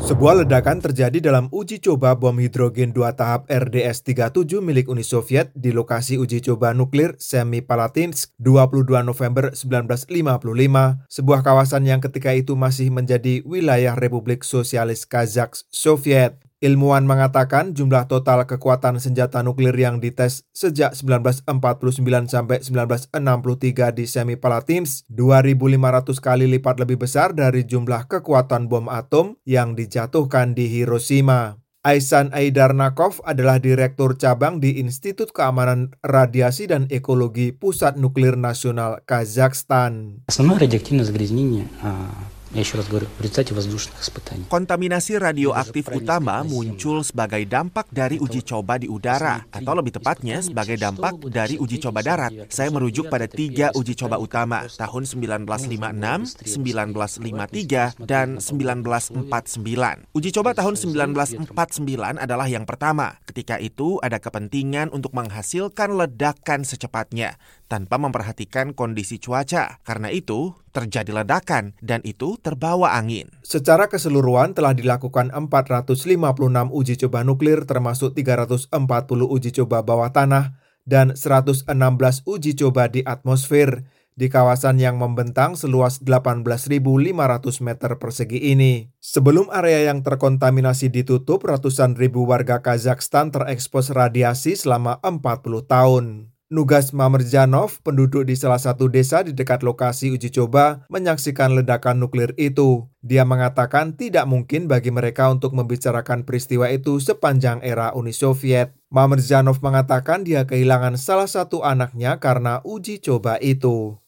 Sebuah ledakan terjadi dalam uji coba bom hidrogen 2 tahap RDS-37 milik Uni Soviet di lokasi uji coba nuklir Semipalatinsk 22 November 1955, sebuah kawasan yang ketika itu masih menjadi wilayah Republik Sosialis Kazakh Soviet. Ilmuwan mengatakan jumlah total kekuatan senjata nuklir yang dites sejak 1949 sampai 1963 di Semipalatinsk 2.500 kali lipat lebih besar dari jumlah kekuatan bom atom yang dijatuhkan di Hiroshima. Aisan Aidarnakov adalah Direktur Cabang di Institut Keamanan Radiasi dan Ekologi Pusat Nuklir Nasional Kazakhstan. Основное радиоактивное загрязнение, я еще раз говорю, в результате воздушных испытаний. Kontaminasi radioaktif utama muncul sebagai dampak dari uji coba di udara, atau lebih tepatnya sebagai dampak dari uji coba darat. Saya merujuk pada 3 uji coba utama, tahun 1956, 1953, dan 1949. Uji coba tahun 1949 adalah yang pertama. Ketika itu ada kepentingan untuk menghasilkan ledakan secepatnya, tanpa memperhatikan kondisi cuaca. Karena itu, terjadi ledakan, dan itu terbawa angin. Secara keseluruhan telah dilakukan 456 uji coba nuklir termasuk 340 uji coba bawah tanah dan 116 uji coba di atmosfer di kawasan yang membentang seluas 18.500 meter persegi ini. Sebelum area yang terkontaminasi ditutup, ratusan ribu warga Kazakhstan terekspos radiasi selama 40 tahun. Nugas Mamerjanov, penduduk di salah satu desa di dekat lokasi uji coba, menyaksikan ledakan nuklir itu. Dia mengatakan tidak mungkin bagi mereka untuk membicarakan peristiwa itu sepanjang era Uni Soviet. Mamerjanov mengatakan dia kehilangan salah satu anaknya karena uji coba itu.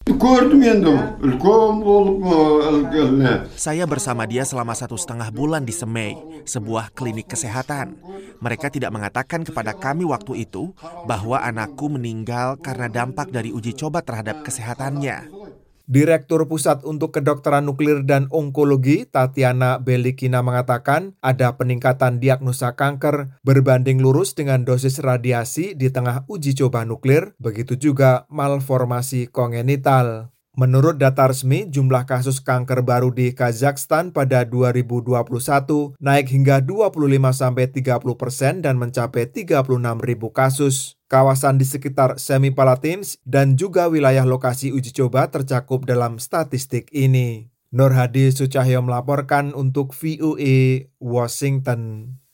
Saya bersama dia selama 1,5 bulan di Semei, sebuah klinik kesehatan. Mereka tidak mengatakan kepada kami waktu itu bahwa anakku meninggal karena dampak dari uji coba terhadap kesehatannya. Direktur Pusat untuk Kedokteran Nuklir dan Onkologi, Tatiana Belikina mengatakan ada peningkatan diagnosa kanker berbanding lurus dengan dosis radiasi di tengah uji coba nuklir, begitu juga malformasi kongenital. Menurut data resmi, jumlah kasus kanker baru di Kazakhstan pada 2021 naik hingga 25-30% dan mencapai 36.000 kasus. Kawasan di sekitar Semipalatinsk dan juga wilayah lokasi uji coba tercakup dalam statistik ini. Nur Hadi Sucahyo melaporkan untuk VOA Washington.